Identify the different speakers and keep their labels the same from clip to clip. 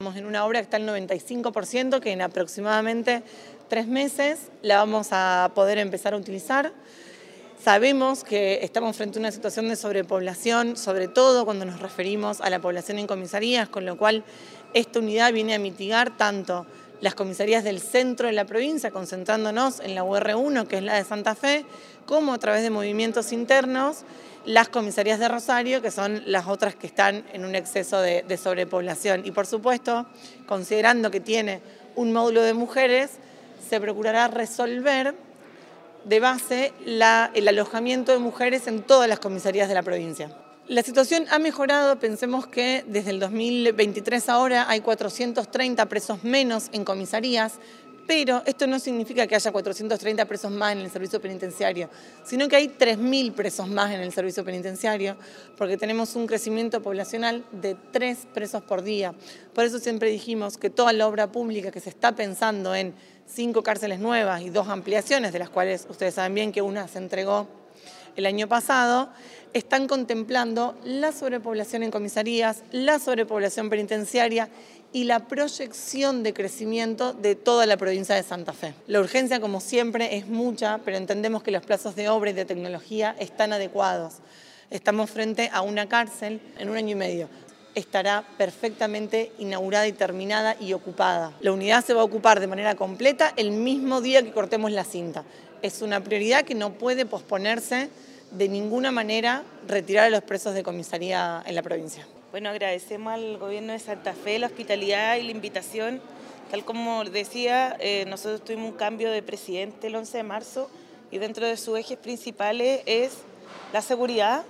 Speaker 1: estamos en una obra que está al 95%, que en aproximadamente 3 meses la vamos a poder empezar a utilizar. Sabemos que estamos frente a una situación de sobrepoblación, sobre todo cuando nos referimos a la población en comisarías, con lo cual esta unidad viene a mitigar tanto las comisarías del centro de la provincia, concentrándonos en la UR1, que es la de Santa Fe, como a través de movimientos internos, las comisarías de Rosario, que son las otras que están en un exceso de sobrepoblación. Y por supuesto, considerando que tiene un módulo de mujeres, se procurará resolver de base el alojamiento de mujeres en todas las comisarías de la provincia. La situación ha mejorado, pensemos que desde el 2023 ahora hay 430 presos menos en comisarías, pero esto no significa que haya 430 presos más en el servicio penitenciario, sino que hay 3.000 presos más en el servicio penitenciario, porque tenemos un crecimiento poblacional de 3 presos por día. Por eso siempre dijimos que toda la obra pública que se está pensando en 5 cárceles nuevas y 2 ampliaciones, de las cuales ustedes saben bien que una se entregó el año pasado, están contemplando la sobrepoblación en comisarías, la sobrepoblación penitenciaria y la proyección de crecimiento de toda la provincia de Santa Fe. La urgencia, como siempre, es mucha, pero entendemos que los plazos de obra y de tecnología están adecuados. Estamos frente a una cárcel en 1 año y medio. Estará perfectamente inaugurada y terminada y ocupada. La unidad se va a ocupar de manera completa el mismo día que cortemos la cinta. Es una prioridad que no puede posponerse de ninguna manera, retirar a los presos de comisaría en la provincia.
Speaker 2: Bueno, agradecemos al gobierno de Santa Fe la hospitalidad y la invitación. Tal como decía, nosotros tuvimos un cambio de presidente el 11 de marzo y dentro de sus ejes principales es la seguridad.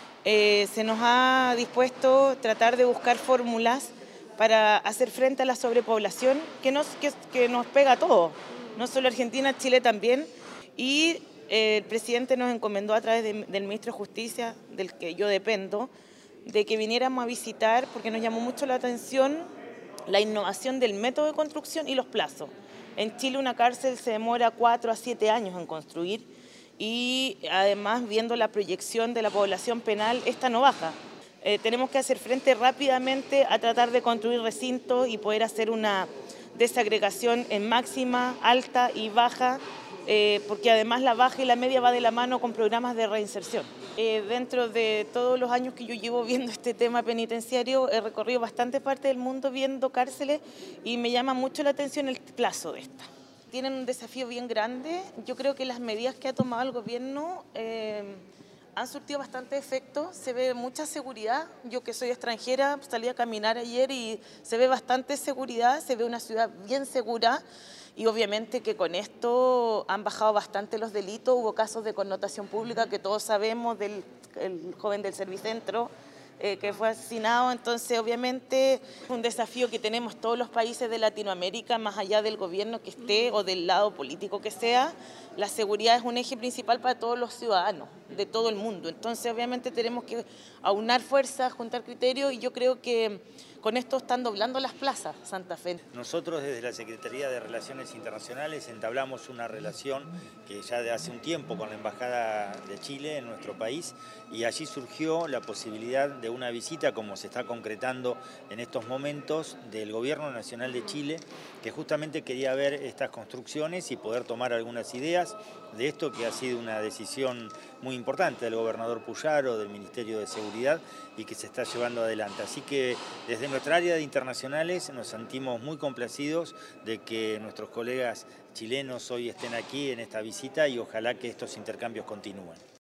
Speaker 2: Se nos ha dispuesto tratar de buscar fórmulas para hacer frente a la sobrepoblación que nos pega a todos, no solo a Argentina, Chile también. Y el presidente nos encomendó a través del ministro de Justicia, del que yo dependo, de que viniéramos a visitar, porque nos llamó mucho la atención la innovación del método de construcción y los plazos. En Chile una cárcel se demora 4 a 7 años en construir y además viendo la proyección de la población penal, esta no baja. Tenemos que hacer frente rápidamente a tratar de construir recintos y poder hacer una desagregación en máxima, alta y baja, porque además la baja y la media va de la mano con programas de reinserción. Dentro de todos los años que yo llevo viendo este tema penitenciario, he recorrido bastante parte del mundo viendo cárceles y me llama mucho la atención el plazo de esta. Tienen un desafío bien grande. Yo creo que las medidas que ha tomado el gobierno han surtido bastante efecto. Se ve mucha seguridad. Yo que soy extranjera salí a caminar ayer y se ve bastante seguridad, se ve una ciudad bien segura. Y obviamente que con esto han bajado bastante los delitos. Hubo casos de connotación pública que todos sabemos del joven del Servicentro que fue asesinado. Entonces obviamente es un desafío que tenemos todos los países de Latinoamérica, más allá del gobierno que esté o del lado político que sea. La seguridad es un eje principal para todos los ciudadanos de todo el mundo. Entonces obviamente tenemos que aunar fuerzas, juntar criterios y yo creo que con esto están doblando las plazas Santa Fe.
Speaker 3: Nosotros desde la Secretaría de Relaciones Internacionales entablamos una relación que ya de hace un tiempo con la Embajada de Chile en nuestro país y allí surgió la posibilidad de una visita, como se está concretando en estos momentos, del Gobierno Nacional de Chile, que justamente quería ver estas construcciones y poder tomar algunas ideas de esto que ha sido una decisión muy importante del gobernador Puyaro, del Ministerio de Seguridad y que se está llevando adelante. Así que desde nuestra área de internacionales nos sentimos muy complacidos de que nuestros colegas chilenos hoy estén aquí en esta visita y ojalá que estos intercambios continúen.